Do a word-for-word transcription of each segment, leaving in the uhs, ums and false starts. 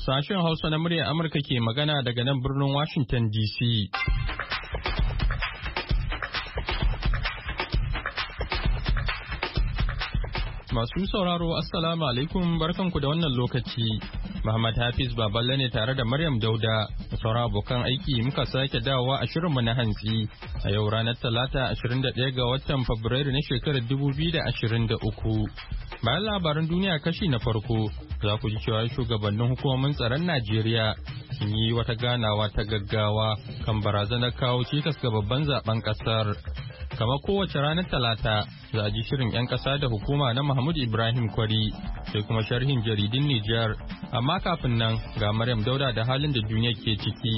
Sashen Hausa na muryar Amurka ke magana daga nan birnin Washington D C. Masu sauraro Assalamu alaikum barkanku da wannan lokaci. Muhammad Hafiz Baballe ne tare da Maryam Dauda da sauran abokan aiki muka sake dawowa a shirinmu na hantsi a yau ranar Talata ashirin da ɗaya ga watan Fabrairu na shekarar dubu biyu da ashirin da uku. Bayan labaran duniya kashi na farko za ku ji cewa shugabannin hukumomin tsaron Najeriya sun yi wata ganawa ta gaggawa kan barazanar kawo cikas ga babban zaben kasar. Kamar kowace ranar Talata za a ji shirin 'yan ƙasa da hukuma na Mahmud Ibrahim Kwari sai kuma sharhin jaridun Nijar. Amma kafin nan ga Maryam Dauda da halin da duniya ke ciki.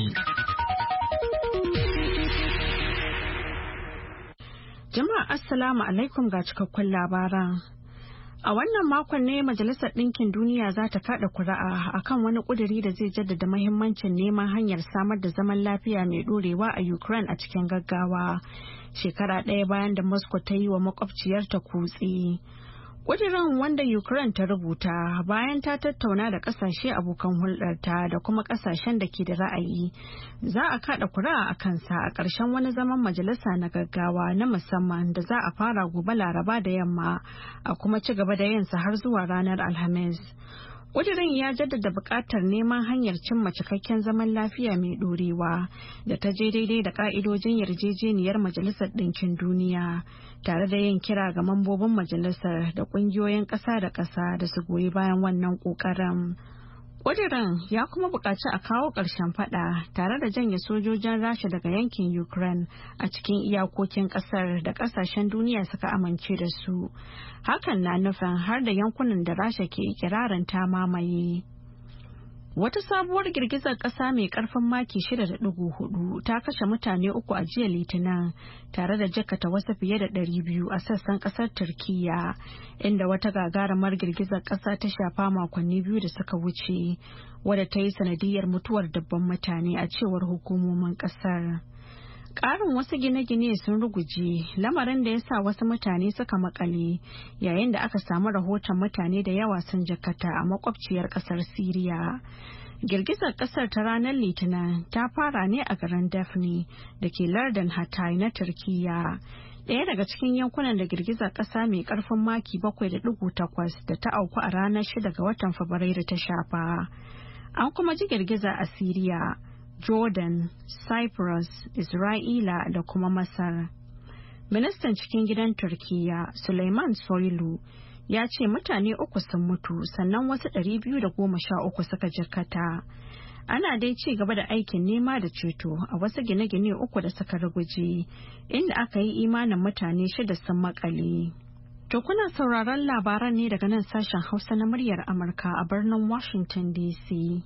Jama'a Assalamu alaikum ga cikakkun labaran. A wannan makon ne Majalisar Ɗinkin Duniya za ta kaɗa kuri'a akan wani ƙuduri da zai jaddada mahimmancin neman hanyar samar da zaman lafiya mai ɗorewa a Ukraine a cikin gaggawa. Shekara ɗaya bayan da Moscow ta yi wa makwabciyarta kutse. Ƙudirin wanda Ukraine ta rubuta bayan ta tattauna da ƙasashe abokan hulɗarta da kuma ƙasashen da ke da ra'ayi za a kaɗa kuri'a a kansa a ƙarshen wani zaman majalisa na gaggawa na musamman da za a fara gobe Laraba da yamma a kuma ci gaba da yinsa har zuwa ranar Alhamis. Ƙudirin ya jaddada buƙatar neman hanyar cimma cikakken zaman lafiya mai ɗorewa da ta je daidai da ƙa'idojin yarjejeniyar Majalisar Ɗinkin Duniya, tare da yin kira ga mambobin majalisar da ƙungiyoyin ƙasa da ƙasa da su goyi bayan wannan ƙoƙarin. Ƙudirin ya kuma buƙaci a kawo ƙarshen faɗa tare da janye sojojin Rasha daga yankin Ukraine a cikin iyakokin ƙasar da ƙasashen duniya suka amince da su. Hakan na nufin har da yankunan da Rasha ke ikirarin ta mamaye. Wata sabuwar girgizar ƙasa mai ƙarfin maki shida da ɗigo hudu ta kashe mutane uku a jiya Litinin tare da jakata wasu fiye da ɗari biyu a sassan ƙasar Turkiyya, inda wata gagarumar girgizar ƙasa ta shafa makonni biyu da suka wuce, wadda ta yi sanadiyar mutuwar dabban mutane a cewar hukumomin ƙasar. Ƙarin wasu gine-gine sun ruguje, lamarin da ya sa wasu mutane suka makale, yayin da aka samu rahoton mutane da yawa sun jakata a makwabciyar ƙasar Siriya. Girgizar ƙasar ta ranar Litinin ta fara ne a garin Daphne da ke lardin Hatay na Turkiyya, ɗaya daga cikin yankunan da girgizar ƙasa mai ƙarfin maki bakwai da ɗigo takwas da ta auku a ranar shida ga watan Fabrairu ta shafa. An kuma ji girgiza a Siriya, Jordan, Cyprus, Isra'ila da kuma Masar. Ministan cikin gidan Turkiyya, Suleiman Soylu, ya ce mutane uku sun mutu sannan wasu ɗari biyu da goma sha uku suka jikkata. Ana dai ci gaba da aikin nema da ceto a wasu gine-gine uku da suka ruguje, inda aka yi imanin mutane shida sun makale. To kuna sauraron labaran ne daga nan sashen Hausa na muryar Amurka a birnin Washington D C.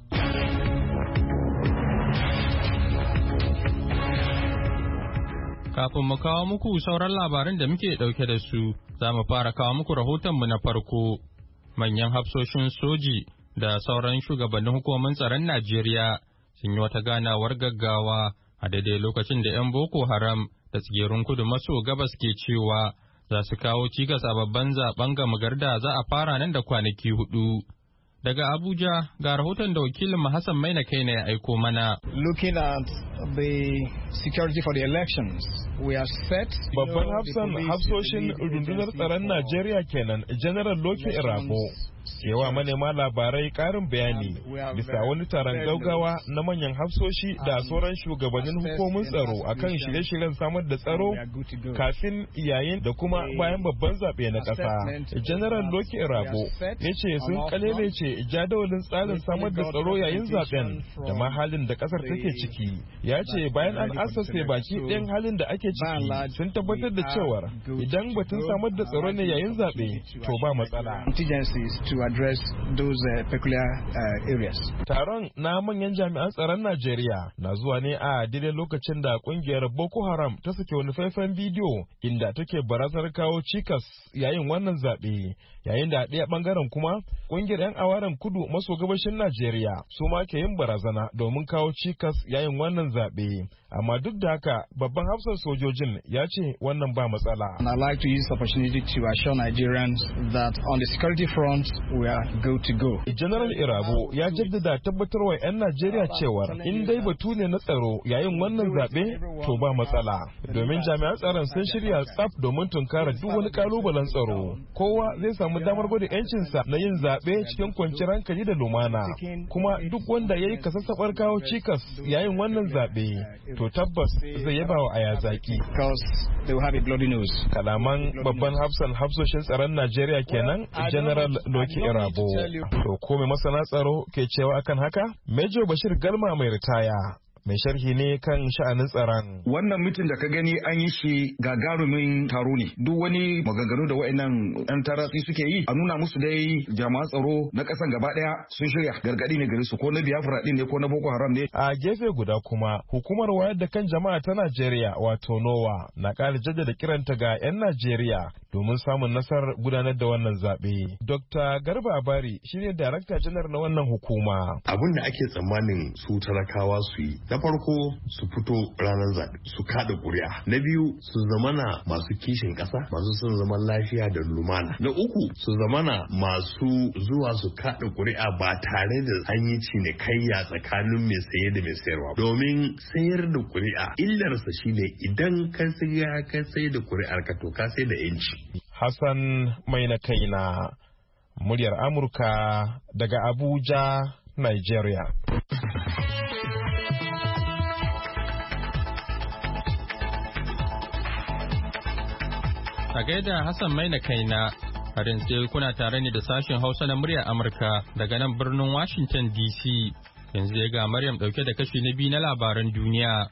Kafin mu kawo muku sauran labaran da muke ɗauke da su, za mu fara kawo muku rahotonmu na farko. Manyan hafsoshin soji da sauran shugabannin hukumomin tsaron Najeriya sun yi wata ganawar gaggawa a daidai lokacin da 'yan Boko Haram da tsigerun kudu maso gabas ke cewa za su kawo cikas a babban zaben gama garda za a fara nan da kwanaki hudu. Daga Abuja ga rahoton da wakilin Hassan Maina kai ya aiko mana. Looking at the security for the elections, we are set. Babban hafsan hafsoshin rundunar tsaron Najeriya kenan, General Loke Irabo. Yawa manema labarai karin bayani bisa wani taron gaugawa na manyan hafsoshi da sauran shugabannin hukumomin tsaro akan shirye-shiryen samar da tsaro kafin, yayin da kuma bayan babban zaɓe na ƙasa. General Loke Irabo ya ce sun kalelece jadawalin tsarin samar da tsaro yayin zaɓen da ma halin da ƙasar take ciki. Ya ce bayan an asase baki ɗayan halin da ake ciki sun tabbatar da cewar idan batun samar da tsaro ne yayin zaɓe to ba matsala. To address those uh, peculiar uh, areas. Taron na manyan jami'an tsaron Najeriya na zuwa ne a daidai lokacin da kungiyar Boko Haram ta sake wani faifan bidiyo inda take barazanar kawo cikas yayin wannan zaɓe. Yayin da a ɗaya ɓangaren kuma kungiyar 'yan awaren kudu maso gabashin Najeriya su ma ke yin barazana domin kawo cikas yayin wannan zaɓe. zaɓe. Amma duk da haka babban hafsan sojojin ya ce wannan ba matsala. And I'd like to use this opportunity to assure Nigerians that on the security front we are good to go. General Irabo ya jaddada tabbatarwa 'yan Najeriya cewar in dai batu ne na tsaro yayin wannan zaɓe to ba matsala. Domin jami'an tsaron sun shirya tsaf domin tunkara duk wani kalubalen tsaro. Kowa zai samu damar gwada 'yancinsa na yin zaɓe cikin kwanciyar hankali da lumana. Kuma duk wanda ya yi kasassaɓar kawo cikas yayin wannan zaɓe to tabbas zai yaba wa aya zaki. Kalaman babban hafsan hafsoshin tsaron Najeriya kenan General Loki Irabo. To ko mai masana tsaro ke cewa akan haka? Major Bashir Galma mai ritaya mai sharhi ne kan sha'anin tsaron. Wannan mitin da ka gani an yi shi gagarumin taro ne. Duk wani maganganu da wa'annan ɗan taratsi suke yi a nuna musu dai jami'an tsaro na ƙasan gaba ɗaya sun shirya gargaɗi ne gare su ko na Biafra ɗin ne ko na Boko Haram ne. A gefe guda kuma hukumar wayar da kan jama'a ta Najeriya wato NOWA na ƙara jaddada kiranta ga 'yan Najeriya domin samun nasarar gudanar da wannan zaɓe. Dokta Garba Abari shine darakta janar na wannan hukuma. Abin da ake tsammanin su talakawa su yi na farko su fito ranar zaɓe su kaɗa ƙuri'a, na biyu su zamana masu kishin ƙasa masu son zaman lafiya da lumana, na uku su zamana masu zuwa su kaɗa ƙuri'a ba tare da an yi cinikayya tsakanin mai saye da mai sayarwa, domin sayar da ƙuri'a illarsa shine idan ka siya ka sai da ƙuri'ar ka to ka sai da yanci. Hassan mai na kaina muryar Amurka daga Abuja, Nigeria. A gaida Hassan Maina kaina, har yanzu kuna tare ne da sashen Hausa na muryar Amurka daga nan birnin Washington D C. Yanzu ya ga Maryam dauke da kashi na biyu na labaran duniya.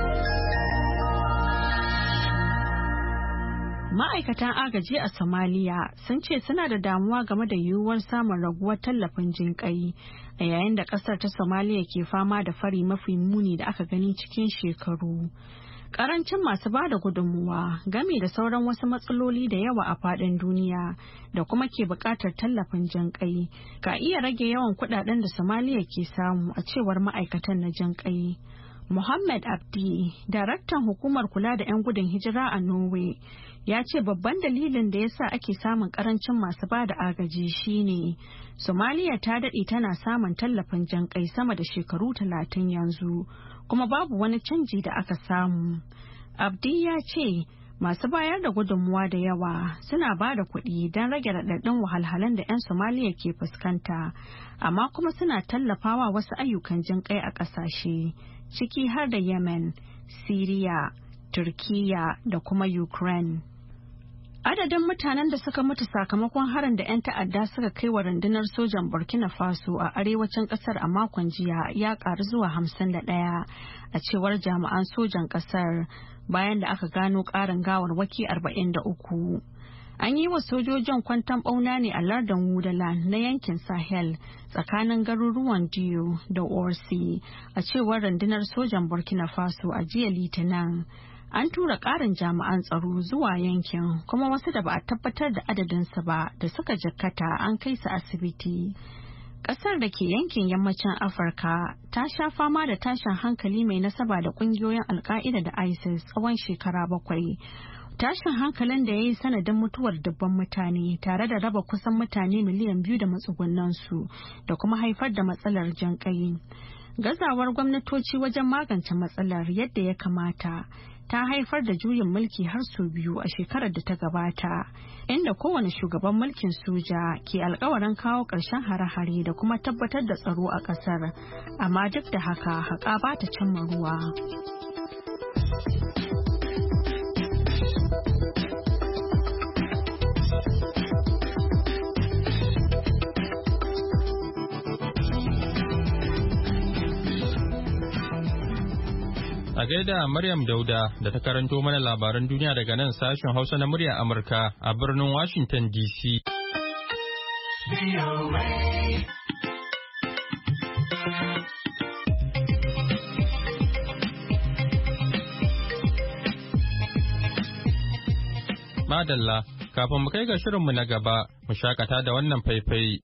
Ma'aikatan agaji a Somalia sun ce suna da damuwa game da yiwuwar samun raguwar tallafin jinƙai a yayin da ƙasar ta Somalia ke fama da fari mafi muni da aka gani cikin shekaru. Karancin masu ba da gudunmuwa game da sauran wasu matsaloli da yawa a faɗin duniya da kuma ke buƙatar tallafin jinƙai ka iya rage yawan kuɗaɗen da Somalia ke samu a cewar ma'aikatan na jinƙai. Muhammad Abdi, daraktan hukumar kula da 'yan gudun hijira a Norway, ya ce babban dalilin da yasa ake samun karancin masu ba da agaji shine Somalia ta daɗe tana samun tallafin jinƙai sama da shekaru talatin yanzu, kuma babu wani canji da aka samu. Abdi ya ce masu bayar da gudunmuwa da yawa suna ba da kuɗi don rage raɗaɗin wahalhalun da 'yan Somalia ke fuskanta, amma kuma suna tallafawa wasu ayyukan jinƙai a ƙasashe, ciki har da Yemen, Syria, Turkiya da kuma Ukraine. Adadin mutanen da suka mutu sakamakon harin da 'yan ta'adda suka kai wa rundunar sojan Burkina Faso a arewacin kasar a makon jiya ya karu zuwa hamsin da ɗaya a cewar jami'an sojan kasar bayan da aka gano karin gawarwaki arba'in da uku. An yi wa sojojin kwanton bauna ne a lardin Wudaland na yankin Sahel tsakanin garuruwan Diyo da Orsi a cewar rundunar sojan Burkina Faso a jiya Litinin. An tura ƙarin jami'an tsaro zuwa yankin kuma wasu da ba a tabbatar da adadinsu ba da suka jikkata an kai su asibiti. Ƙasar da ke yankin yammacin Afirka ta sha fama da tashin hankali mai nasaba da ƙungiyoyin Al-Qaida da ISIS tsawon shekara bakwai. Tashin hankalin da ya yi sanadin mutuwar dubban mutane tare da raba kusan mutane miliyan biyu da matsugunansu da kuma haifar da matsalar jinƙai. Gazawar gwamnatoci wajen magance matsalar yadda ya kamata ta haifar da juyin mulki har sau biyu a shekarar da ta gabata, inda kowane shugaban mulkin soja ke alkawarin kawo ƙarshen hare-hare da kuma tabbatar da tsaro a ƙasar, amma duk da haka haƙa ba ta cimma ruwa. A gaida Maryam Dauda da ta karanto mana labaran duniya daga nan sashen Hausa na murya Amurka a birnin Washington D C. Madalla, kafin mu kai ga shirinmu na gaba, mu shakata da wannan faifai.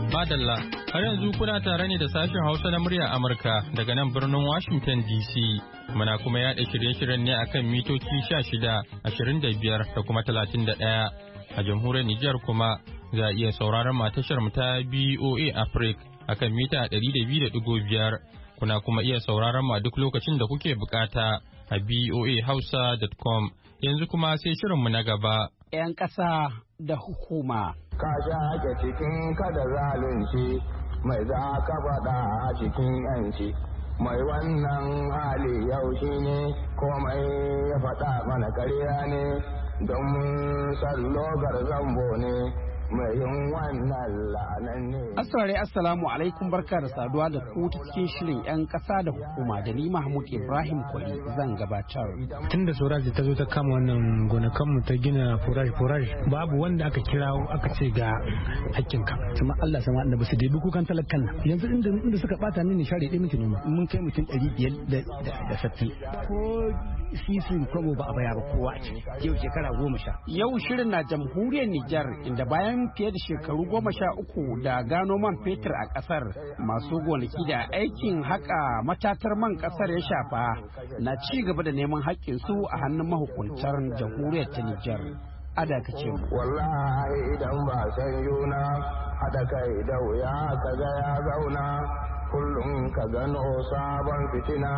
Madalla, har yanzu kuna tare ne da sashen Hausa na muryar Amurka daga nan birnin Washington D C. Muna kuma yaɗa shirye-shiryen ne akan mitoci sha shida, ashirin da biyar da kuma talatin da ɗaya. A jamhuriyar Nijar kuma za a iya sauraron matashar mu ta B O A Africa akan mita ɗari da biyu da ɗigo biyar. Kuna kuma iya sauraron mu a duk lokacin da kuke bukata a b o a hausa dot com. Yanzu kuma sai shirinmu na gaba. 'Yan ƙasa da hukuma. Ka shaƙe cikin kada zalunci mai za ka faɗa a cikin 'yanci. Mai wannan hali yau shi ne komai ya faɗa mana karya ne don mun sallogar zambo ne. Asare assalamu alaikum, barka da saduwa da ku ta cikin shirin 'yan ƙasa da hukuma da ni Mahmud Ibrahim Kwari zan gabatar. Tun da Soraji ta zo ta kama wannan gonakanmu ta gina forage forage babu wanda aka kira aka ce ga hakkinka. Sama Allah sama annabi su debi kukan talakan nan. Yanzu inda inda suka bata mini share ɗaya miki noma. Mun kai mutum ɗari biyar da sittin. Ko sisin kwabo ba a baya ba kowa a ciki. Yau shekara goma sha. Yau shirin na jamhuriyar Nijar inda bayan fiye da shekaru goma sha uku da gano man fetur a kasar, masu gonaki da aikin haka matatar man kasar ya shafa na ci gaba da neman haƙƙinsu a hannun mahukuntar jamhuriyar ta Nijar. Ada ka ce mu. Wallahi idan ba san yuna haɗa kai da wuya ka ga ya zauna kullum ka gano sabon fitina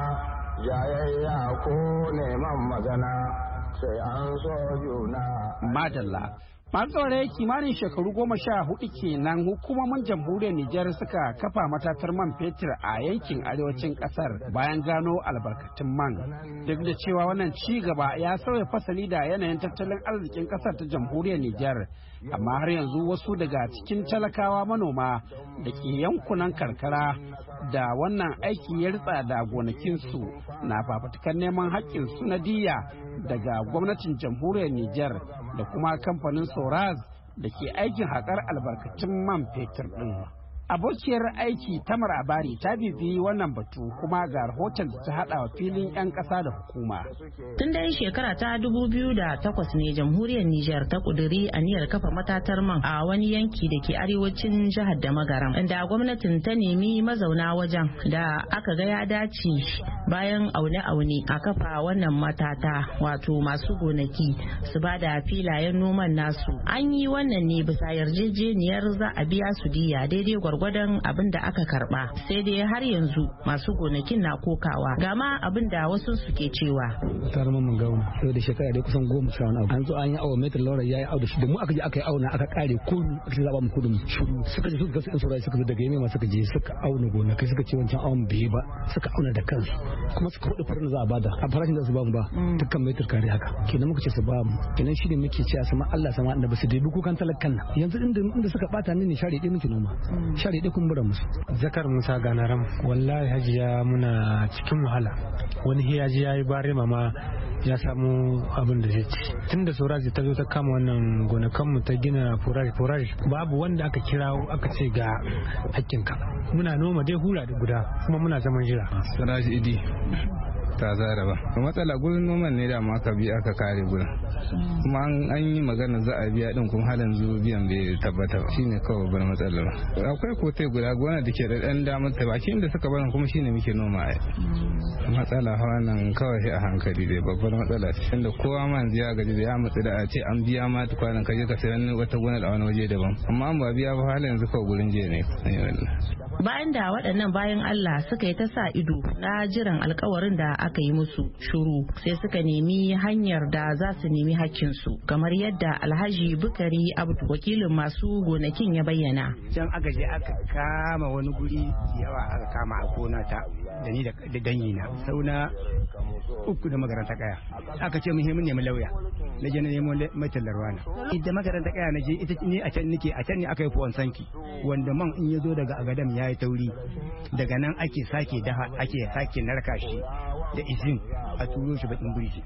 jayayya ko neman magana sai an so juna. Madalla. Matsaurai kimanin shekaru goma sha hudu kenan hukumomin jamhuriyar Nijar suka kafa matatar man fetur a yankin arewacin kasar bayan gano albarkatun man. Duk da cewa wannan ci gaba ya sauya fasali da yanayin tattalin arzikin kasar ta jamhuriyar Nijar, amma har yanzu wasu daga cikin talakawa manoma da ke yankunan karkara da wannan aiki ya ritsa da gonakinsu na fafutukar neman haƙƙinsu na diya daga gwamnatin jamhuriyar Nijar da kuma kamfanin Soraz da ke aikin haƙar albarkacin man fetur ɗin. Abokiyar aiki Tamar Abari ta bibi wannan batu kuma ga rahoton da ta hada wa filin 'yan ƙasa da hukuma. Tun dai shekara ta dubu biyu da takwas ne jamhuriyar Nijar ta kuduri aniyar kafa matatar man a wani yanki da ke arewacin jihar da Magaram, inda gwamnatin ta nemi mazauna wajen da aka ga ya dace bayan aune-aune a kafa wannan matata, wato masu gonaki su ba da filayen noman nasu. An yi wannan ne bisa yarjejeniyar za a biya su diya daidai gwargwadon abin da aka karba, sai dai har yanzu masu gonakin na kokawa. Gama abin da wasu suke cewa tar mun gauna yau da shekara dai kusan goma sha wani abu an zo an yi awa metar laura yayi awa da shi da mu aka je aka yi auna aka kare kudu aka zaba mu kudu shuru suka je suka ga sun suka zo daga yamma suka je suka auna gonakai suka ce wancan awon bai ba suka auna da kansu kuma suka hudu farin za a bada a farashin da su ba mu ba dukkan metar kare haka kenan muka ce su ba mu kenan shi ne muke cewa sama Allah sama annabi su debi kukan talakan nan. Yanzu inda inda suka bata ni ne share ɗaya muke noma share ɗaya kun bura musu. Zakar Musa Ganaram, wallahi hajiya muna cikin wahala. Wani hiyaji ya yi bare mama ya samu abin da zai ci. Tun da Soraji ta zo ta kama wannan gonakanmu ta gina forage forage babu wanda aka kira aka ce ga hakkinka. Muna noma dai hula da guda kuma muna zaman jira. Soraji Idi ta zara ba. Matsala gurin noman ne da ma aka bi aka kare gurin. Kuma an yi magana za a biya din kuma halin zuwa biyan bai tabbata ba. Shine kawai babbar matsala ba. Akwai kotai guda gona da ke da dan damar ta bakin da suka barin kuma shine muke noma ai. Matsala hawa nan kawai a hankali dai babbar matsala ce. Tunda kowa ma yanzu ya gaji da ya matsi da a ce an biya ma tukwanan kaje ka sayan wata gona a wani waje daban. Amma an ba biya ba halin yanzu kawai gurin je ne. Bayan da waɗannan bayan Allah suka yi ta sa ido na jiran alkawarin da aka yi musu shuru, sai suka nemi hanyar da za su nemi hakkinsu, kamar yadda Alhaji Bukari Abdu wakilin masu gonakin ya bayyana. Can aka je aka kama wani guri yawa aka kama a gona ta da ni da dangina sauna uku da makaranta kaya aka ce mun nemi lauya na je na nemo mai tallarwa na da makaranta kaya na je ita ni a can nake a can ne aka yi fuwan sanki wanda man in ya zo daga agadam ya yi tauri daga nan ake sake dafa ake sake narka shi da izin a turo shi bakin birji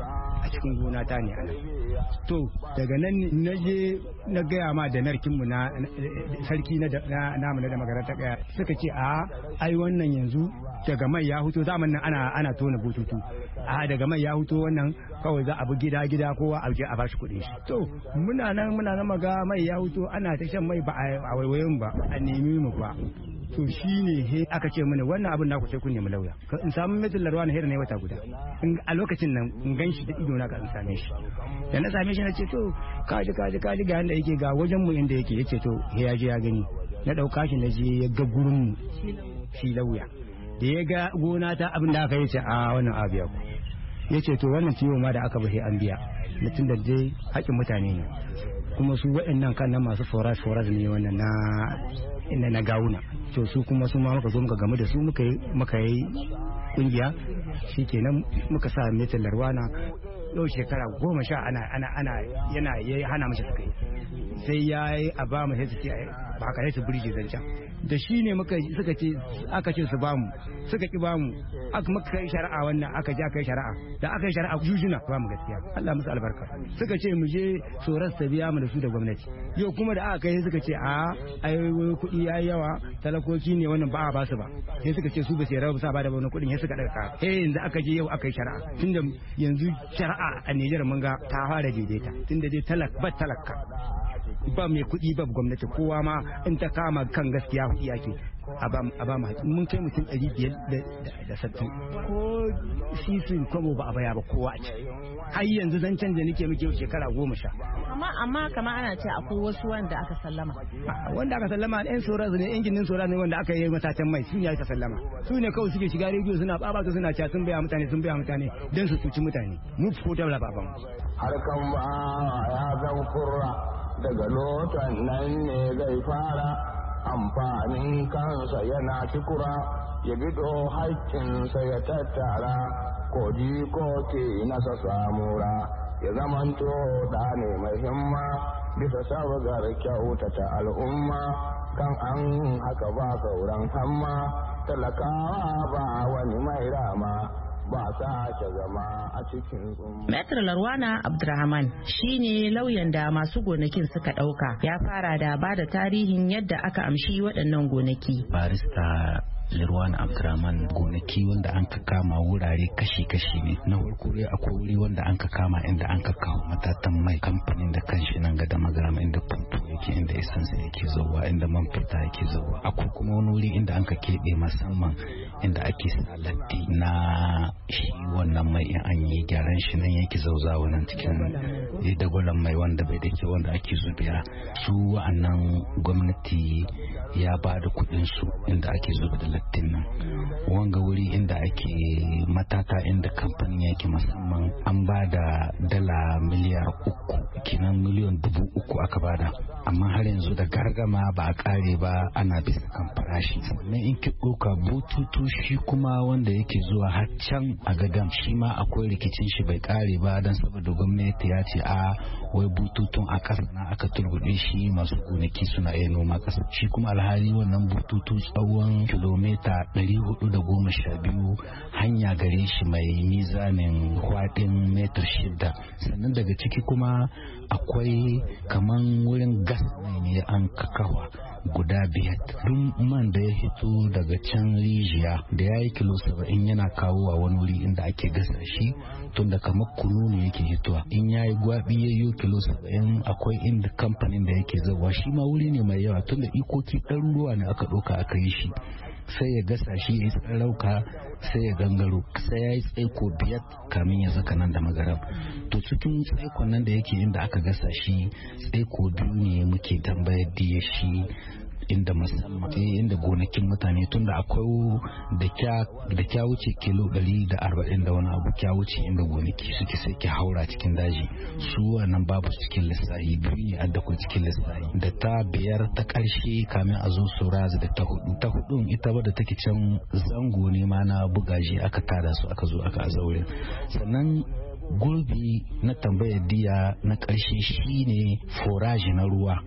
a cikin gona ta ne ana to daga nan na je na gaya ma da narkinmu na sarki na namu da makaranta kaya suka ce a ai wannan yanzu daga mai ya huto zaman nan ana ana tona bututu a daga mai ya huto wannan kawai za a bi gida gida kowa a je a bashi kuɗin shi to muna nan muna nan maga mai ya huto ana ta shan mai ba a waiwayen ba a nemi mu ba to shine he aka ce mana wannan abin naku sai kun nemi lauya in samu metin larwa na hira ne wata guda a lokacin nan in gan shi da ido na ka in same shi da na same shi na ce to kaji kaji kaji ga yanda yake ga wajen mu inda yake yace to he ya je ya gani na dauka shi na je ya ga gurin mu shi lauya da ya ga gona ta abin da aka yi ce a wannan abu ya ku yace to wannan ciwo ma da aka bahe an biya mutum da dai haƙin mutane ne kuma su waɗannan kan nan masu forage forage ne wannan na inda na gawuna to su kuma su ma muka zo muka game da su muka yi muka yi kungiya shikenan muka sa metal larwana yau shekara goma sha ana ana ana yana ya hana mashi suka yi sai ya yi a ba mu sai su ce ba haka sai su burge zancen da shi ne muka suka ce aka ce su ba mu suka ki ba mu aka muka kai shari'a wannan aka je aka yi shari'a da aka yi shari'a jujuna ba mu gaskiya Allah musu albarka suka ce mu je tsoron sa biya mu da su da gwamnati yau kuma da aka kai suka ce a ai kuɗi yayi yawa talakoki ne wannan ba a ba su ba sai suka ce su ba sai rabu sa ba da wannan kuɗin sai suka ɗauka eh yanzu aka je yau aka yi shari'a tunda yanzu shari'a a Nijar mun ga ta fara daidaita tunda dai talak ba talaka ba mai kuɗi ba gwamnati kowa ma in ta kama kan gaskiya kuɗi yake a ba mu haƙi mun kai mutum ɗari biyar da sattin ko sisin kwamo ba a baya ba kowa a ciki har yanzu zan canza nake muke shekara goma sha amma amma kama ana ce akwai wasu wanda aka sallama wanda aka sallama yan soraz ne yan ginin soraz ne wanda aka yi matatan mai su ne aka sallama su ne kawai suke shiga rediyo suna babata suna cewa sun baya mutane sun baya mutane don su cuci mutane mu ko da baban harkan ba ya zan kurra daga lotan nan ne zai fara amfanin kansa yana kikura ya bido haƙƙinsa ya tattara koji ko ke nasa samura ya zamanto da ne mai himma bisa sabgar kyautata al'umma kan an haka ba sauran hamma talakawa ba wani mai rama ba sake zama a cikin Metro Larwana Abdurrahman shine lauyan da masu gonakin suka dauka ya fara da bada tarihin yadda aka amshi waɗannan gonaki. Barista Lirwan Abdurrahman gonaki wanda an ka kama wurare kashi-kashi ne. Na farko dai akwai wuri wanda an ka kama inda an ka kawo matatan mai kamfanin da kanshi nan ga da magama inda famfo yake inda essence yake zuwa inda man fita yake zuwa. Akwai kuma wani wuri inda an ka keɓe musamman inda ake sa latti na shi wannan mai in an yi gyaran shi nan yake zauzawa nan cikin dagwalon mai wanda bai da ke wanda ake zubiya. Su wa'annan gwamnati ya ba da kuɗin su inda ake zuba da lattin nan. Wanga wuri inda ake matata inda kamfanin yake musamman an ba da dala miliyar uku kinan miliyan dubu uku aka bada, amma har yanzu da gargama ba a kare ba ana bisa kan farashi. Sannan in ki ɗauka bututu shi kuma wanda yake zuwa har can a gagam shi ma akwai rikicin shi bai kare ba don saboda gwamnati ya ce a wai bututun a ƙasa na aka turbuɗe shi masu gonaki suna iya noma ƙasa. Shi kuma alhali wannan bututu tsawon kilomita ɗari hudu da goma sha biyu hanya gare shi mai mizanin kwaɗin metar shida. Sannan daga ciki kuma akwai kaman wurin gas ne an kakawa guda biyar. Duk man da ya hito daga can rijiya da ya yi kilo saba'in yana kawo a wani wuri inda ake gasa shi tun da kamar kunu ne yake hitowa. In ya yi gwabi ya yi kilo saba'in akwai inda kamfanin da yake zauwa shi ma wuri ne mai yawa tun da ikoki ɗaruruwa ne aka ɗauka aka yi shi. Sai ya gasa shi ya tsarauka sai ya gangaro sai ya yi tsaiko biyar kamin ya zaka nan da magaram. To cikin tsaikon nan da yake inda aka gasa shi tsaiko biyu ne muke tambayar da shi inda musamman inda gonakin mutane tunda akwai da kya wuce kilo ɗari da arba'in da wani abu kya wuce inda gonaki suke sai ki haura cikin daji su wannan babu cikin lissahi biyu ne adda ku cikin lissahi da ta biyar ta ƙarshe kamin a zo saurazi da ta hudu ta hudun ita wadda take can zango ne ma na bugaji aka tada su aka zo aka azaure. Sannan gurbi na tambayar diya na ƙarshe shine foraji na ruwa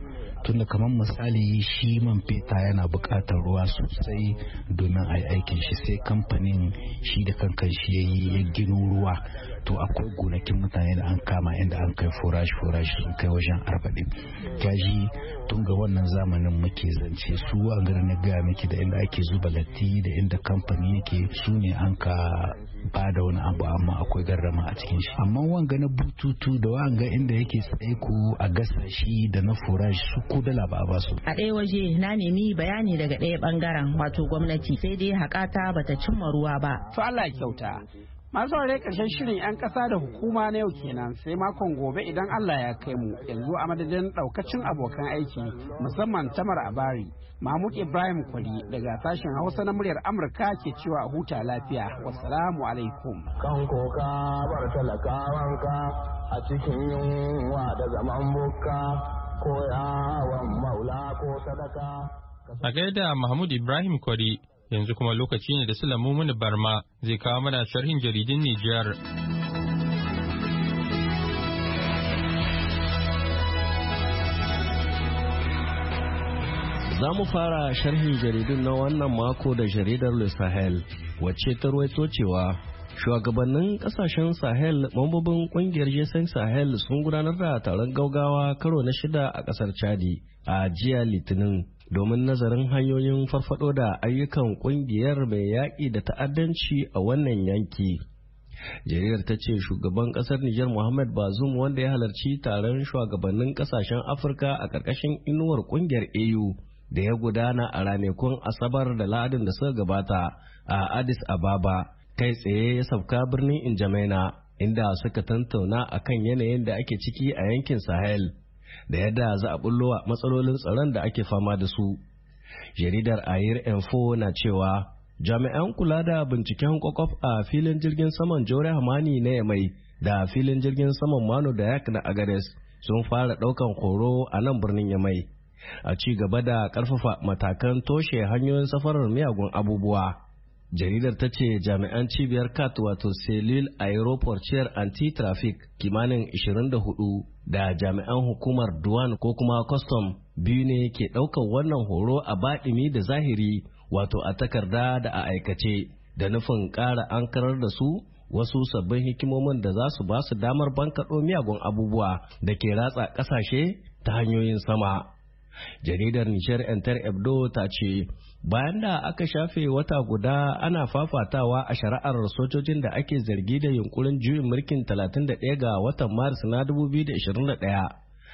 tunda kamar misali shi man feta yana buƙatar ruwa sosai domin a yi aikin shi, sai kamfanin shi da kankan shi ya yi ya gino ruwa. To akwai gonakin mutane da an kama inda an kai forage forage sun kai wajen arba'in. Kaji tun ga wannan zamanin muke zance su an gana na gaya miki da inda ake zuba latti da inda kamfani yake su ne an ka ba da wani abu amma akwai garrama a cikin shi. Amma wanga na bututu da wanga inda yake tsaye ku a gasa shi da na forage su ko dala ba ba su. A ɗaya waje na nemi bayani daga ɗaya bangaren wato gwamnati sai dai haƙata bata cimma ruwa ba. To Allah kyauta. Masu ware ƙarshen shirin 'yan ƙasa da hukuma na yau kenan sai makon gobe idan Allah ya kai mu. Yanzu a madadin ɗaukacin abokan aiki musamman Tamar Abari, Mahmud Ibrahim Kwali daga sashen Hausa na muryar Amurka ke cewa huta lafiya. Wassalamu alaikum. Kan koka bar talakawanka a cikin yunwa da zaman bukka ko yawon maula ko sadaka. A gaida Mahmud Ibrahim Kwari. Yanzu kuma lokaci ne da Sulamu Muni Barma zai kawo mana sharhin jaridun Nijar. Za mu fara sharhin jaridun na wannan mako da jaridar Le Sahel, wacce ta ruwaito cewa shugabannin kasashen Sahel mambobin kungiyar Jason Sahel sun gudanar da taron gaugawa karo na shida a kasar Chadi a jiya Litinin. Domin nazarin hanyoyin farfado da ayyukan kungiyar mai yaƙi da ta'addanci a wannan yanki. Jaridar ta ce shugaban ƙasar Nijar Muhammad Bazoum wanda ya halarci taron shugabannin ƙasashen Afirka a ƙarƙashin inuwar kungiyar A U da ya gudana a ranakun Asabar da Lahadin da suka gabata a Addis Ababa kai tsaye ya sauka birnin Injamaina inda suka tantauna akan yanayin da ake ciki a yankin Sahel. Da yadda za a bullo a matsalolin tsaron da ake fama da su. Jaridar Air Info na cewa jami'an kula da binciken kwakwaf a filin jirgin saman Jore Hamani na Yamai da filin jirgin saman Mano da Yak na Agades sun fara daukan horo a nan birnin Yamai. A ci gaba da karfafa matakan toshe hanyoyin safarar miyagun abubuwa. Jaridar ta ce jami'an cibiyar C A T wato Cellular Aeroportier Anti-Traffic kimanin ishirin da hudu da jami'an hukumar Duwan ko kuma Custom biyu ne ke ɗaukar wannan horo a baɗimi da zahiri wato a takarda da a aikace da nufin ƙara ankarar da su wasu sabbin hikimomin da za su ba su damar bankaɗo miyagun abubuwa da ke ratsa ƙasashe ta hanyoyin sama. Jaridar Nijar Enter Ebdo ta ce bayan da aka shafe wata guda ana fafatawa a shari'ar sojojin da ake zargi da yunkurin juyin mulkin talatin da ɗaya ga watan Maris na dubu biyu da ishirin da ɗaya.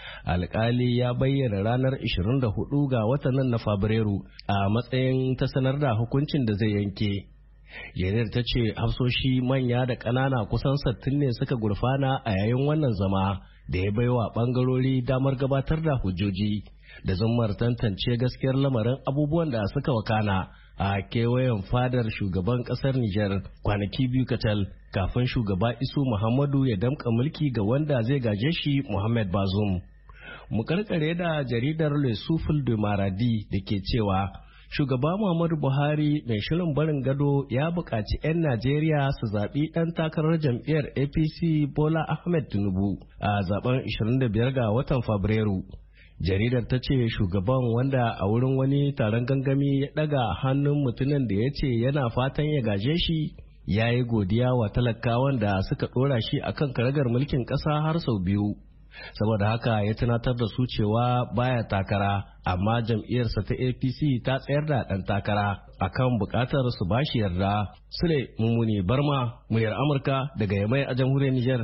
Alƙali ya bayyana ranar ishirin da hudu ga watan nan na Fabrairu a matsayin ta sanar da hukuncin da zai yanke. Jaridar ta ce hafsoshi manya da ƙanana kusan sattin ne suka gurfana a yayin wannan zama da ya baiwa ɓangarori damar gabatar da hujjoji. Da zummar tantance gaskiyar lamarin abubuwan da suka wakana a kewayen fadar shugaban kasar Nijar kwanaki biyu kacal kafin shugaba Isu Muhammadu ya damka mulki ga wanda zai gaje shi Muhammad Bazoum. Mu karkare da jaridar Le Souffle de Maradi da ke cewa shugaba Muhammadu Buhari mai shirin barin gado ya buƙaci 'yan Najeriya su zaɓi ɗan takarar jam'iyyar A P C Bola Ahmed Tinubu a zaben ishirin da biyar ga watan Fabrairu. Jaridar ta ce shugaban wanda a wurin wani taron gangami ya daga hannun mutumin da ya ce yana fatan ya gaje shi ya yi godiya wa talakawan da suka dora shi a kan karagar mulkin ƙasa har sau biyu. Saboda haka ya tunatar da su cewa baya takara amma jam'iyyarsa ta A P C ta tsayar da ɗan takara akan buƙatar su bashi yarda. Sule Mummuni Barma, muryar Amurka daga Yamai a jamhuriyar Nijar.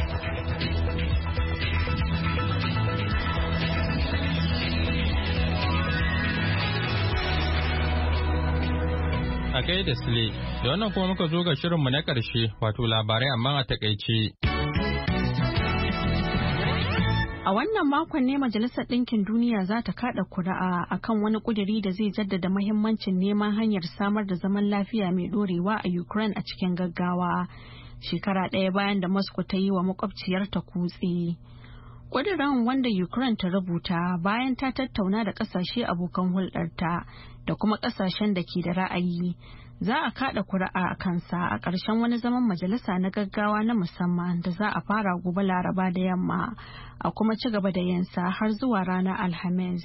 A gaida Sule, da wannan kuma muka zo ga shirinmu na ƙarshe wato labarai amma a takaice. A wannan makon ne Majalisar Ɗinkin Duniya za ta kaɗa kuri'a akan wani ƙuduri da zai jaddada mahimmancin neman hanyar samar da zaman lafiya mai ɗorewa a Ukraine a cikin gaggawa, shekara ɗaya bayan da Moscow ta yi wa makwabciyarta kutse. ƙudirin wanda Ukraine ta rubuta bayan ta tattauna da ƙasashe abokan hulɗarta da kuma ƙasashen da ke da ra'ayi za a kaɗa kuri'a a kansa a ƙarshen wani zaman majalisa na gaggawa na musamman da za a fara gobe Laraba da yamma a kuma ci gaba da yinsa har zuwa ranar Alhamis.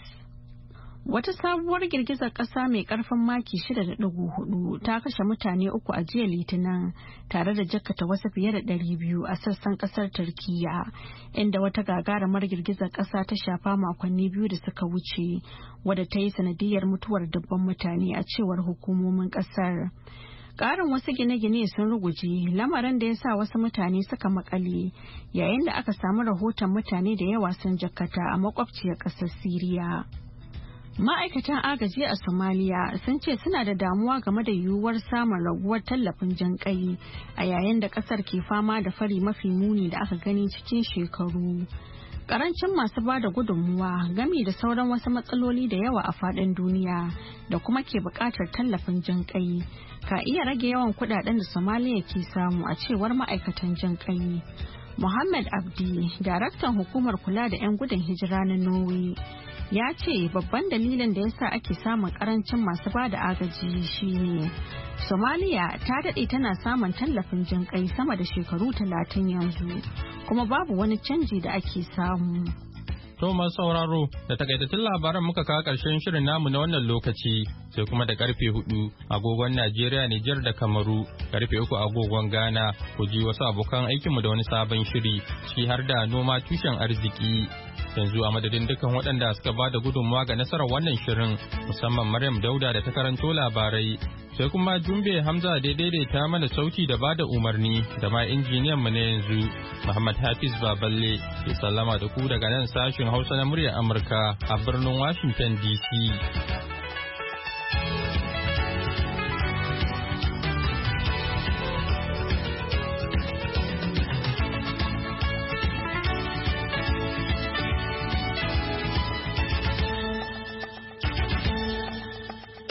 Wata sabuwar girgizar ƙasa mai ƙarfin maki shida da ɗigo hudu ta kashe mutane uku a jiya Litinin tare da jakkata wasu fiye da ɗari biyu a sassan ƙasar Turkiyya, inda wata gagarumar girgizar ƙasa ta shafa makonni biyu da suka wuce, wadda ta yi sanadiyar mutuwar dubban mutane a cewar hukumomin ƙasar. Ƙarin wasu gine-gine sun ruguje, lamarin da ya sa wasu mutane suka makale, yayin da aka samu rahoton mutane da yawa sun jakkata a makwabciyar ƙasar Siriya. Ma'aikatan agaji a Somalia sun ce suna da damuwa game da yiwuwar samun raguwar tallafin jinƙai a yayin da ƙasar ke fama da fari mafi muni da aka gani cikin shekaru. Karancin masu ba da gudunmuwa gami da sauran wasu matsaloli da yawa a faɗin duniya da kuma ke buƙatar tallafin jinƙai ka iya rage yawan kuɗaɗen da Somalia ke samu a cewar ma'aikatan jinƙai. Muhammad Abdi, daraktan hukumar kula da 'yan gudun hijira na Norway, ya ce babban dalilin da yasa ake samun karancin masu ba da agaji shine Somalia ta daɗe tana samun tallafin jinƙai sama da shekaru talatin yanzu kuma babu wani canji da ake samu. To masu sauraro da takaitattun labaran muka kawo ƙarshen shirin namu na wannan lokaci sai kuma da karfe hudu agogon Najeriya, Nijar da Kamaru, karfe uku agogon Ghana ku ji wasu abokan aikinmu da wani sabon shiri shi har da noma tushen arziki. Yanzu a madadin dukkan waɗanda suka ba da gudunmawa ga nasarar wannan shirin musamman Maryam Dauda da ta karanto labarai sai kuma Jumbe Hamza da daidaita mana sauti da bada umarni da ma injiniyan mu na yanzu Muhammad Hafiz Baballe ke sallama da ku daga nan sashin Hausa na muryar Amurka a birnin Washington D C.